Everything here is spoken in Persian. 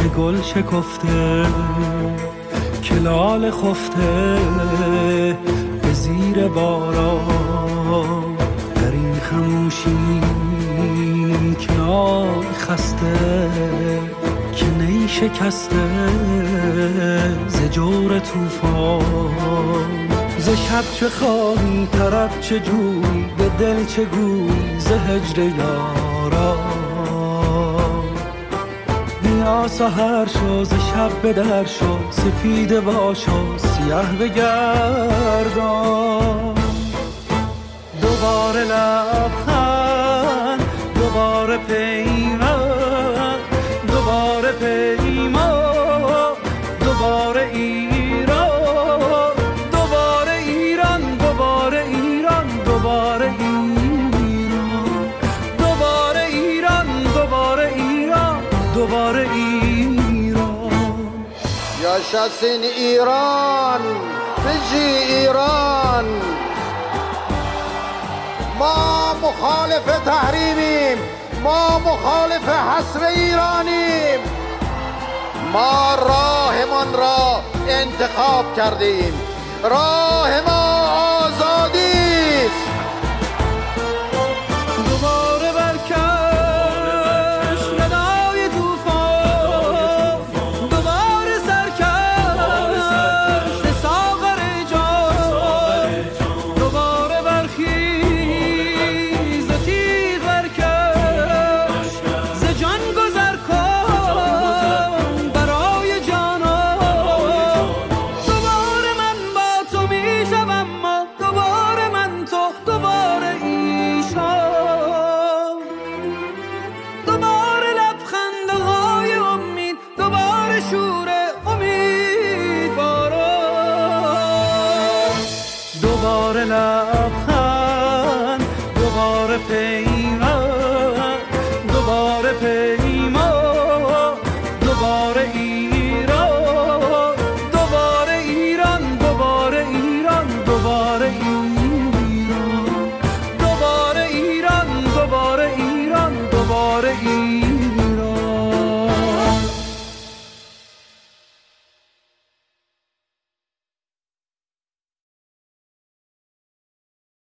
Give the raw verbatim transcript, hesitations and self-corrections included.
که گل شکفته، که لاله خفته به زیر باران، در این خموشی که نای خسته، که نی شکسته ز جور طوفان. ز شب چه خواهی طرب چه جویی، به دل چه گویی ز هجر یاران. بیا سحر شو ز شب به در شو، سپیده باش و سیه بگردان. دوباره لبخند، دوباره پیمان، دوباره پیمان، دوباره ایران، دوباره ایران، دوباره ایران، دوباره ایران، دوباره ایران، دوباره ایران، دوباره ایران. yaşasın İran، بجی ایران. ما مخالف تحریمیم، ما مخالف حصر ایرانیم. ما راهمان را انتخاب کردیم، راه ما